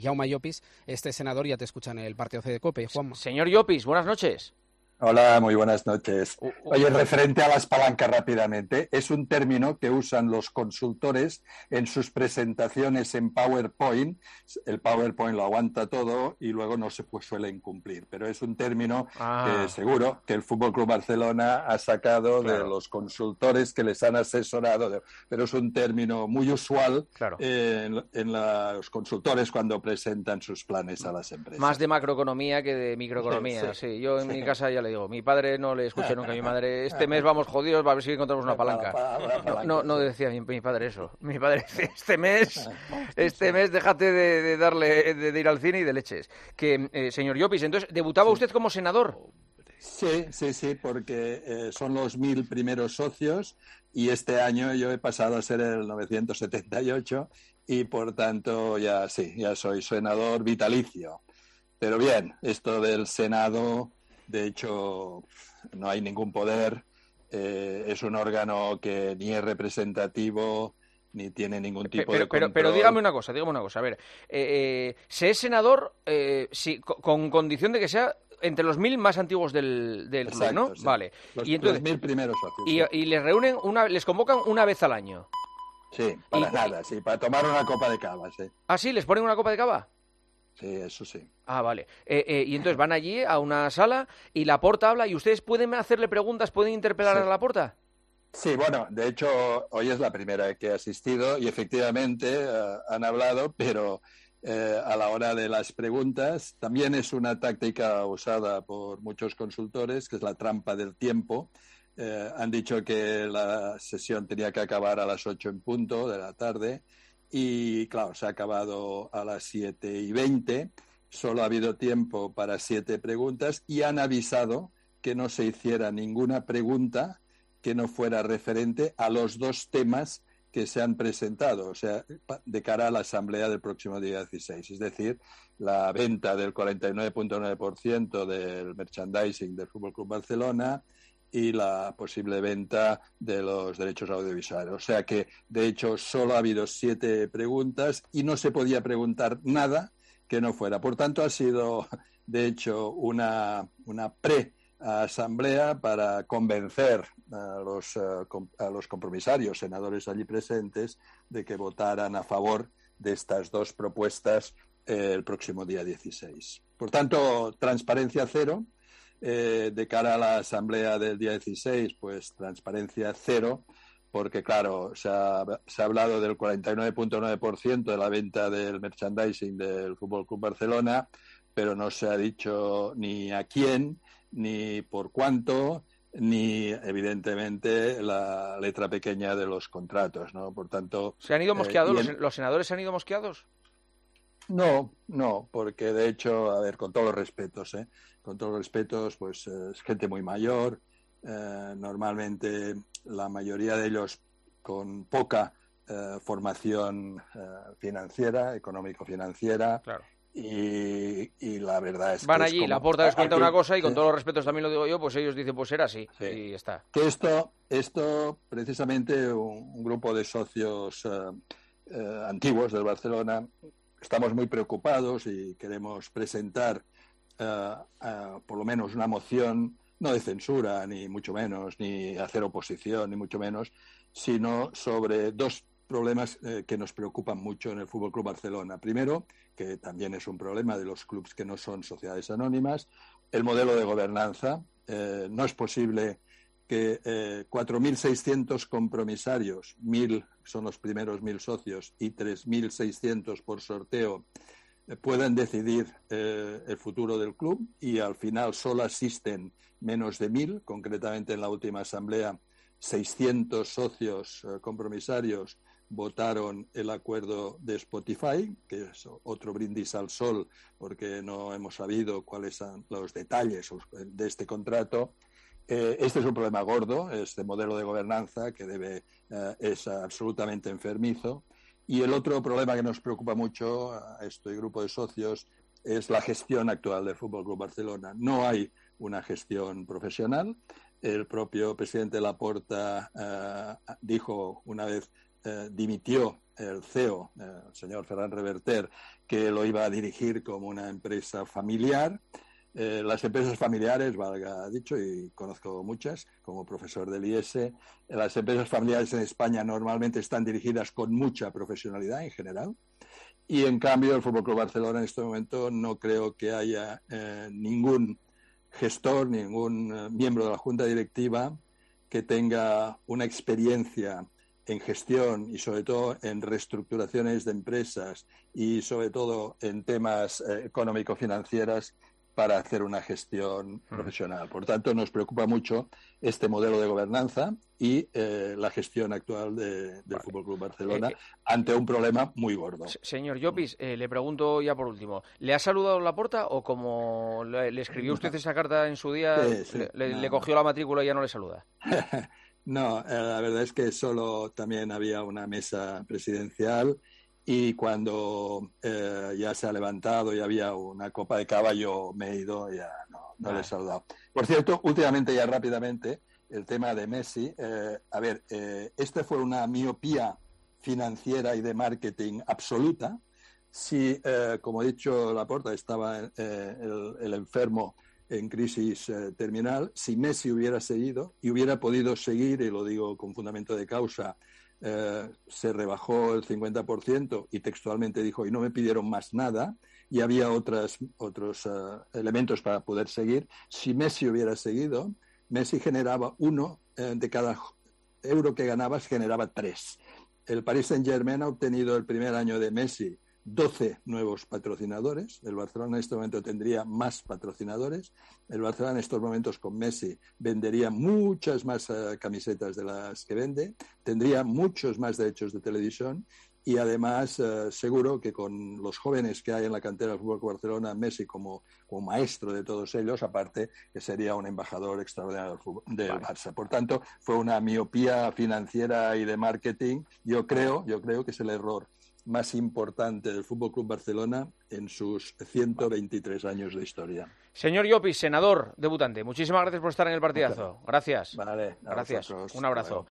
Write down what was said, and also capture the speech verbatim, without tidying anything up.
Jaume Llopis, este senador ya te escucha en el partido C de COPE. Juanma. Señor Llopis, buenas noches. Hola, muy buenas noches. Uh, uh, Oye, referente a las palancas rápidamente, es un término que usan los consultores en sus presentaciones en PowerPoint. El PowerPoint lo aguanta todo y luego no se pues, suele incumplir, pero es un término ah. que seguro que el F C Barcelona ha sacado claro. de los consultores que les han asesorado, de, pero es un término muy usual claro. en, en la, los consultores cuando presentan sus planes a las empresas. Más de macroeconomía que de microeconomía, sí. sí. sí. Yo en sí. mi casa ya le digo, mi padre no le escuché nunca a mi madre, este mes vamos jodidos, va a ver si encontramos una palanca. No, no, no decía mi, mi padre eso. Mi padre decía, este mes, este mes déjate de, de darle, de, de ir al cine y de leches. Que, eh, señor Llopis, entonces, ¿debutaba sí. usted como senador? Sí, sí, sí, porque eh, son los mil primeros socios y este año yo he pasado a ser el novecientos setenta y ocho y por tanto ya sí, ya soy senador vitalicio. Pero bien, esto del Senado, de hecho, no hay ningún poder, eh, es un órgano que ni es representativo ni tiene ningún tipo pero, de control. Pero, pero dígame una cosa, dígame una cosa, a ver, eh, eh, se es senador eh, si, con condición de que sea entre los mil más antiguos del, del Exacto, club, ¿no? Sí. Vale. Los, y entonces, los mil primeros socios. Y, sí. y les reúnen, una, les convocan una vez al año. Sí, para y, nada, sí, para tomar una copa de cava, sí. ¿Ah, sí? ¿Les ponen una copa de cava? Sí, eso sí. Ah, vale. Eh, eh, y entonces van allí a una sala y Laporta habla y ustedes pueden hacerle preguntas, pueden interpelar sí. a Laporta. Sí, bueno, de hecho hoy es la primera vez que he asistido y efectivamente uh, han hablado, pero eh, a la hora de las preguntas también es una táctica usada por muchos consultores, que es la trampa del tiempo. Eh, han dicho que la sesión tenía que acabar a las ocho en punto de la tarde y, claro, se ha acabado a las siete y veinte. Solo ha habido tiempo para siete preguntas y han avisado que no se hiciera ninguna pregunta que no fuera referente a los dos temas que se han presentado, o sea, de cara a la asamblea del próximo día dieciséis, es decir, la venta del cuarenta y nueve punto nueve por ciento del merchandising del F C Barcelona y la posible venta de los derechos audiovisuales. O sea que, de hecho, solo ha habido siete preguntas y no se podía preguntar nada que no fuera. Por tanto, ha sido, de hecho, una, una pre asamblea para convencer a los, a los compromisarios, senadores allí presentes, de que votaran a favor de estas dos propuestas eh, el próximo día dieciséis. Por tanto, transparencia cero. Eh, de cara a la asamblea del día dieciséis, pues transparencia cero, porque claro, se ha, se ha hablado del cuarenta y nueve punto nueve por ciento de la venta del merchandising del F C Barcelona, pero no se ha dicho ni a quién, ni por cuánto, ni evidentemente la letra pequeña de los contratos, ¿no? Por tanto, ¿se han ido mosqueados? Eh, en... ¿Los, ¿Los senadores se han ido mosqueados? No, no, porque de hecho, a ver, con todos los respetos, ¿eh? Con todos los respetos, pues eh, es gente muy mayor, eh, normalmente la mayoría de ellos con poca eh, formación eh, financiera, económico-financiera. Claro. Y, y la verdad es Van que allí, es como... Laporta les cuenta aquí, una cosa y con sí. todos los respetos también lo digo yo, pues ellos dicen, pues era así, Sí. y está. Que esto, esto precisamente un, un grupo de socios eh, eh, antiguos del Barcelona, estamos muy preocupados y queremos presentar uh, uh, por lo menos una moción, no de censura, ni mucho menos, ni hacer oposición, ni mucho menos, sino sobre dos problemas eh, que nos preocupan mucho en el F C Barcelona. Primero, que también es un problema de los clubes que no son sociedades anónimas, el modelo de gobernanza. Eh, no es posible que eh, cuatro mil seiscientos compromisarios, mil son los primeros mil socios y tres mil seiscientos por sorteo, eh, puedan decidir eh, el futuro del club y al final solo asisten menos de mil, concretamente en la última asamblea seiscientos socios eh, compromisarios votaron el acuerdo de Spotify, que es otro brindis al sol porque no hemos sabido cuáles son los detalles de este contrato. Eh, este es un problema gordo, este modelo de gobernanza que debe, eh, es absolutamente enfermizo. Y el otro problema que nos preocupa mucho a este grupo de socios es la gestión actual del F C Barcelona. No hay una gestión profesional. El propio presidente Laporta eh, dijo una vez eh, dimitió el C E O, eh, el señor Ferran Reverter, que lo iba a dirigir como una empresa familiar. Eh, las empresas familiares, valga dicho, y conozco muchas como profesor del I E S, eh, las empresas familiares en España normalmente están dirigidas con mucha profesionalidad en general. Y en cambio el F C Barcelona en este momento no creo que haya eh, ningún gestor, ningún eh, miembro de la junta directiva que tenga una experiencia en gestión y sobre todo en reestructuraciones de empresas y sobre todo en temas eh, económico-financieras para hacer una gestión profesional. Por tanto, nos preocupa mucho este modelo de gobernanza y eh, la gestión actual de, del vale. F C Barcelona eh, eh, ante un problema muy gordo. Señor Llopis, eh, le pregunto ya por último, ¿le ha saludado Laporta o como le, le escribió usted esa carta en su día, sí, sí, le, no. le cogió la matrícula y ya no le saluda? No, eh, la verdad es que solo también había una mesa presidencial y cuando eh, ya se ha levantado y había una copa de caballo me he ido, ya no, no ah. le he saludado. Por cierto, últimamente ya rápidamente, el tema de Messi, eh, a ver, eh, esta fue una miopía financiera y de marketing absoluta. Si, eh, como he dicho, Laporta estaba eh, el, el enfermo en crisis eh, terminal, si Messi hubiera seguido y hubiera podido seguir, y lo digo con fundamento de causa, eh, se rebajó el cincuenta por ciento y textualmente dijo, y no me pidieron más nada, y había otras, otros uh, elementos para poder seguir. Si Messi hubiera seguido, Messi generaba uno eh, de cada euro que ganabas, generaba tres. El Paris Saint-Germain ha obtenido el primer año de Messi doce nuevos patrocinadores. El Barcelona en este momento tendría más patrocinadores. El Barcelona en estos momentos con Messi vendería muchas más uh, camisetas de las que vende, tendría muchos más derechos de televisión y además uh, seguro que con los jóvenes que hay en la cantera del F C Barcelona, Messi como, como maestro de todos ellos, aparte que sería un embajador extraordinario del, del vale. Barça. Por tanto, fue una miopía financiera y de marketing. Yo creo, yo creo que es el error más importante del F C Barcelona en sus ciento veintitrés años de historia. Señor Llopis, senador debutante, muchísimas gracias por estar en el partidazo. Gracias. Vale, gracias. Vosotros. Un abrazo.